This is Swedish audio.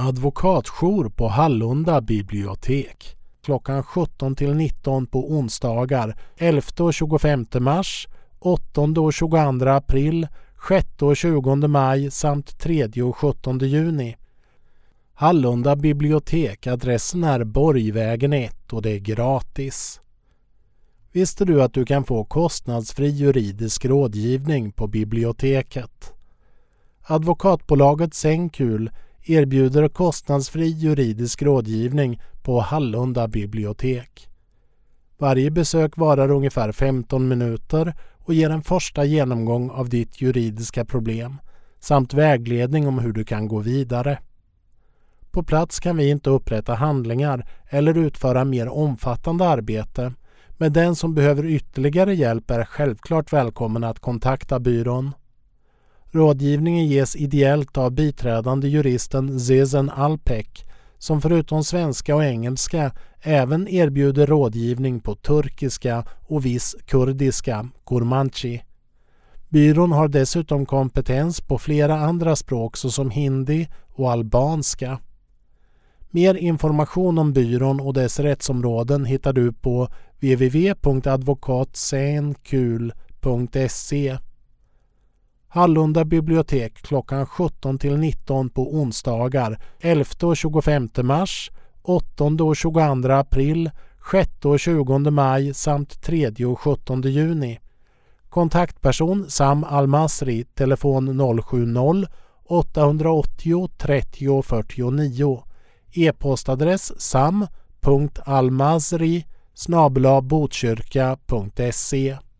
Advokatjour på Hallunda bibliotek. Klockan 17 till 19 på onsdagar 11 och 25 mars, 8 och 22 april, 6 och 20 maj samt 3 och 17 juni. Hallunda bibliotek, adressen är Borgvägen 1 och det är gratis. Visste du att du kan få kostnadsfri juridisk rådgivning på biblioteket? Advokatbolaget Senkul erbjuder kostnadsfri juridisk rådgivning på Hallunda bibliotek. Varje besök varar ungefär 15 minuter och ger en första genomgång av ditt juridiska problem samt vägledning om hur du kan gå vidare. På plats kan vi inte upprätta handlingar eller utföra mer omfattande arbete, men den som behöver ytterligare hjälp är självklart välkommen att kontakta byrån. Rådgivningen ges ideellt av biträdande juristen Zezen Alpek, som förutom svenska och engelska även erbjuder rådgivning på turkiska och viss kurdiska, kurmanchi. Byrån har dessutom kompetens på flera andra språk såsom hindi och albanska. Mer information om byrån och dess rättsområden hittar du på www.advokatsenkul.se. Hallunda bibliotek klockan 17 till 19 på onsdagar 11 och 25 mars, 8 och 22 april, 6 och 20 maj samt 3 och 17 juni. Kontaktperson Sam Almasri, telefon 070-880-3049. E-postadress sam.almasri@botkyrka.se.